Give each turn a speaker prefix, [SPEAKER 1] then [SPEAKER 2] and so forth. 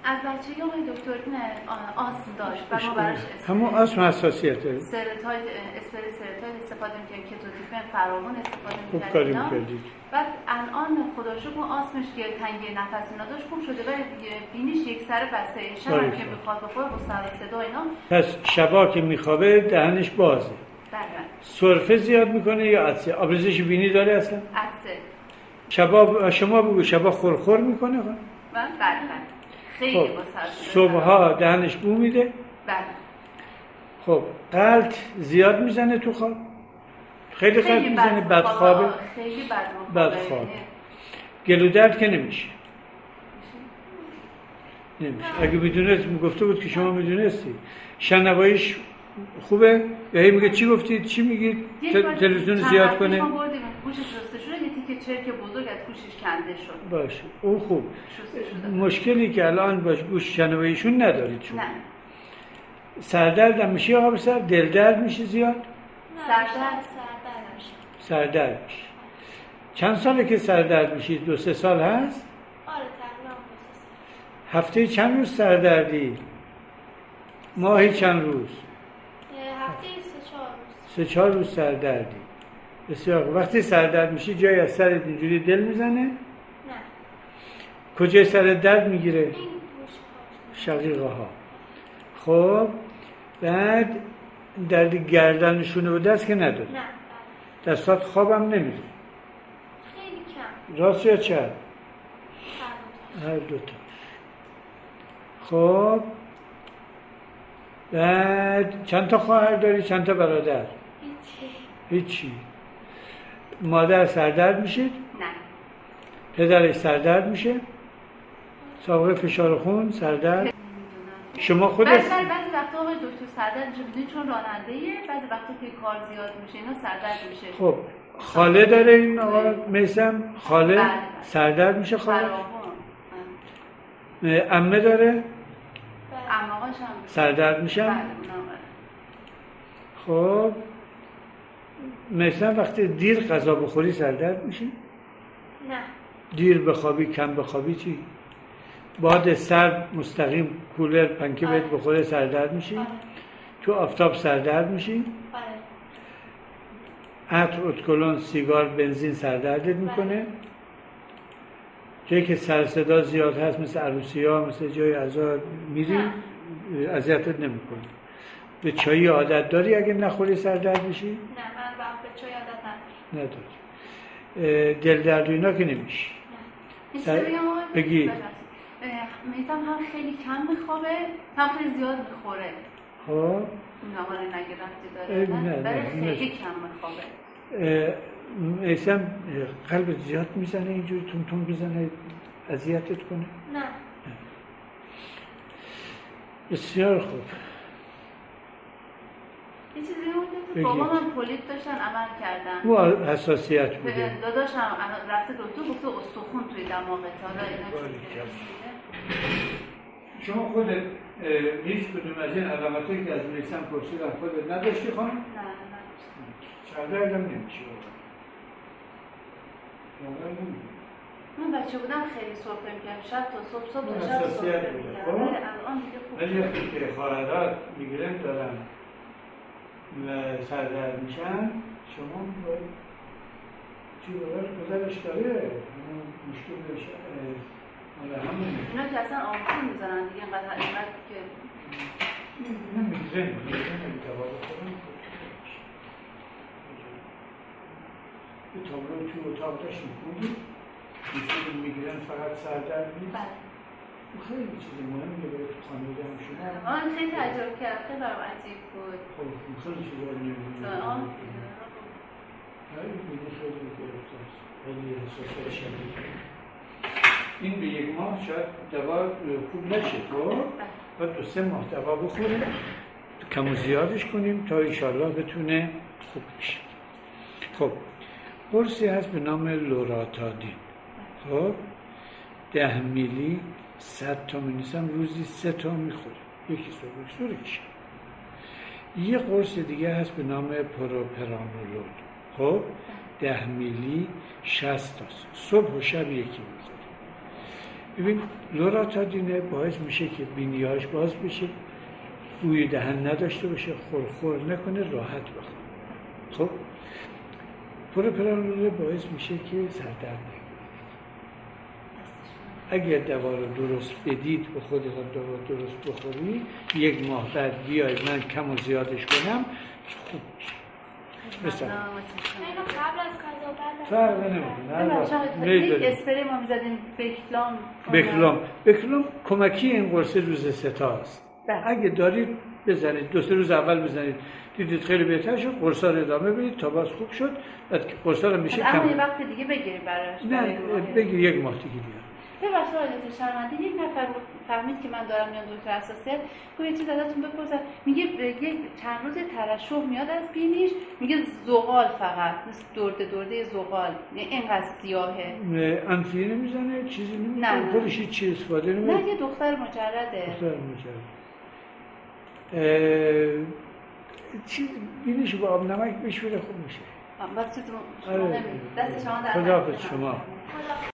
[SPEAKER 1] از بچگی آقای دکتر آسم داشت و ما براش
[SPEAKER 2] همون آسم حساسیت داره.
[SPEAKER 1] سرتاید استفاده می‌کردیم، کتوتیفن فراوان استفاده
[SPEAKER 2] خوب کاری
[SPEAKER 1] می‌کردیم.
[SPEAKER 2] می‌کردید.
[SPEAKER 1] بعد الان خدا رو شکر آسمش که تنگی نفس اینا داشت خوب شده و بینیش یک سر بسته. شب که میخواد بخوره با سر و صدا اینا.
[SPEAKER 2] پس شبا که میخوابه دهنش بازه.
[SPEAKER 1] بله.
[SPEAKER 2] سرفه زیاد میکنه یا عطسه؟ آبریزش بینی داره اصلا؟
[SPEAKER 1] عطسه.
[SPEAKER 2] شبا شما بگو شبا خورخور میکنه؟
[SPEAKER 1] بله. خیلی
[SPEAKER 2] خب.
[SPEAKER 1] با سر
[SPEAKER 2] صبحها دهنش بو میده؟
[SPEAKER 1] بله.
[SPEAKER 2] خب قلط زیاد میزنه تو خواب؟ خیلی قلط میزنه بدخوابه؟
[SPEAKER 1] خیلی
[SPEAKER 2] بدخوابه. گلو درد که نمیشه؟ نمیشه. اگه میدونست میگفته بود که شما میدونستی. شنواییش خوبه؟ یا هی میگه چی گفتید؟ چی میگید؟ تلویزیون زیاد کنه؟
[SPEAKER 1] ما بردیم گوشش شسته شده یه تیکه چرک بزرگ از گوشش کنده شد.
[SPEAKER 2] باشه. اون خوب. مشکلی که الان باش گوش شنواییشون ندارید شما.
[SPEAKER 1] نه.
[SPEAKER 2] سردرد هم میشه آقا بسر؟ دل درد میشه زیاد؟ سردرد میشه. چند ساله که سردرد میشید؟ 2-3 سال هست؟
[SPEAKER 3] آره تقریبا 2-3 سال.
[SPEAKER 2] هفته چند روز سردردی؟ ماهی چند روز؟
[SPEAKER 3] هفته 3-4 روز.
[SPEAKER 2] 3-4 روز سردردی. بسیار. وقتی سردرد میشی جای از سرت اینجوری دل میزنه؟
[SPEAKER 3] نه.
[SPEAKER 2] کجای سرت درد میگیره؟
[SPEAKER 3] این
[SPEAKER 2] شقیقه ها. خب بعد درد گردن شونه و دست که نداری؟
[SPEAKER 3] نه.
[SPEAKER 2] دستات خوابم نمیره؟
[SPEAKER 3] خیلی کم.
[SPEAKER 2] راست یا چپ؟ هر دوتا. خب بعد چند تا خواهر داری؟ چند تا برادر؟ هیچی. مادر سردرد میشید؟
[SPEAKER 1] نه.
[SPEAKER 2] پدرش سردرد میشه؟ سابقه فشار خون، سردرد؟ شما خودت؟
[SPEAKER 1] بعضی وقتا آقای دکتر سردرد میشه چون راننده‌ایه، بعضی وقتا که کار زیاد میشه اینا سردرد میشه.
[SPEAKER 2] خب خاله داره این آقا میثم؟ خاله
[SPEAKER 1] بله.
[SPEAKER 2] سردرد میشه خاله؟
[SPEAKER 1] فراوان.
[SPEAKER 2] عمه داره؟
[SPEAKER 1] عمه‌هاش هم
[SPEAKER 2] سردرد میشن؟
[SPEAKER 1] بله
[SPEAKER 2] خب مثلا وقتی دیر غذا بخوری سردرد میشی؟
[SPEAKER 3] نه.
[SPEAKER 2] دیر بخوابی، کم بخوابی چی؟ باد سرد مستقیم کولر پنکه بهت بخوره سردرد میشی؟ تو آفتاب سردرد میشی؟ عطر، ادکلون، سیگار، بنزین سردردت میکنه؟ جایی که سر صدا زیاد هست مثل عروسی‌ها، مثل جای عزا میری اذیتت نمیکنه. به چایی عادت داری اگه نخوری سردرد میشی؟
[SPEAKER 3] نه من به چای عادت
[SPEAKER 2] نداری. دل درد و اینا که نمیشی. بگی
[SPEAKER 1] میثم هم خیلی کم میخوابه هم خیلی زیاد میخوره.
[SPEAKER 2] خب
[SPEAKER 1] نهار نگرفتی داره ولی خیلی کم میخوابه.
[SPEAKER 2] میثم قلبت زیاد میزنه اینجوری تون تون بزنه اذیتت کنه؟
[SPEAKER 3] نه.
[SPEAKER 2] بسیار خوب.
[SPEAKER 1] یه چیزی بوده بابا من پولیپ داشتن عمل کردن.
[SPEAKER 2] او حساسیت بوده.
[SPEAKER 1] داداشم رفته دکتر گفته استخون توی دماغت حالا اینا
[SPEAKER 2] شما خودت هیچ کدوم از این علامتی که از میثم پرسیدم خودت نداشتی خانم؟
[SPEAKER 1] نه.
[SPEAKER 2] سردردم نمیشه.
[SPEAKER 1] من بچه بودم خیلی سرفه میکردم شب تا صبح تا شب
[SPEAKER 2] سرفه میکردم.
[SPEAKER 1] الان دیگه خوب.
[SPEAKER 2] ولی وقتی که خواهرات میگیرن دارن و سردرد میشن شما باید چی براش گذرش داره مشکل بشه
[SPEAKER 1] اینا که اصلا آموزون میزنن دیگه اینقدر که
[SPEAKER 2] میگیرن دوا بخورن یه تابلو توی اتاق داشت میکنید مشکل میگیرن فقط سردرد نیست خیلی چیز مهمی که باید تو خانواده هم شما
[SPEAKER 1] خیلی تعجب کرد خیلی برام عجیب بود
[SPEAKER 2] خیلی چیزا نمیدونم خیلی حساسه شدید این به 1 ماه شاید دوا خوب نشه باید 2-3 ماه دوا بخوره کم و زیادش کنیم تا ایشالله بتونه خوب بشه. خب قرصی هست به نام لوراتادین. خب 10 میلی 100 تا می‌نویسم روزی 3 تا میخوره. یکی صبح یکی یه قرص دیگه هست به نام پروپرانولول. خب 10 میلی 60 تا صبح و شب یکی میخوره. ببین لوراتادین باعث میشه که بینیاش باز بشه، بوی دهن نداشته باشه، خور نکنه، راحت بخوره. خب پروپرانول باعث میشه که سردرد نگیره. اگر دوا رو درست بدید به خودت دوا درست بخوری، 1 ماه بعد بیای من کم و زیادش کنم خوب میشه. مثلا
[SPEAKER 3] اینو قبل از
[SPEAKER 2] فرق نمیکنه.
[SPEAKER 1] یک اسپری ما میزدیم
[SPEAKER 2] بکلام کمکی این قرص روز 3 است. اگه دارید بزنید 2-3 روز اول بزنید، دیدید خیلی بهتر شد، قرصا رو ادامه بدید تا باز خوب شد، بعد قرصا رو میشه
[SPEAKER 1] اما یه وقت دیگه بگیریم براش.
[SPEAKER 2] نه بگیر 1 ماه دیگه بیار.
[SPEAKER 1] ببخشید آقای دکتر شرمندی، یک نفر فهمید که من دارم میام دکتر اساسیت، گفت یه چیز ازتون بپرسم، میگه یک چند روز ترشح میاد از بینیش، میگه زغال فقط مثل درده زغال، یعنی اینقدر سیاهه.
[SPEAKER 2] انفیه نمیزنه، چیزی نمیزنه؟
[SPEAKER 1] نه
[SPEAKER 2] خودش چی استفاده نمیکنه؟
[SPEAKER 1] نه یه دختر مجرده.
[SPEAKER 2] چیز بینیش با آب نمک بشوره خوب میشه.
[SPEAKER 1] بس چیز شما نمیدید، دست شما در
[SPEAKER 2] خداحافظ شما.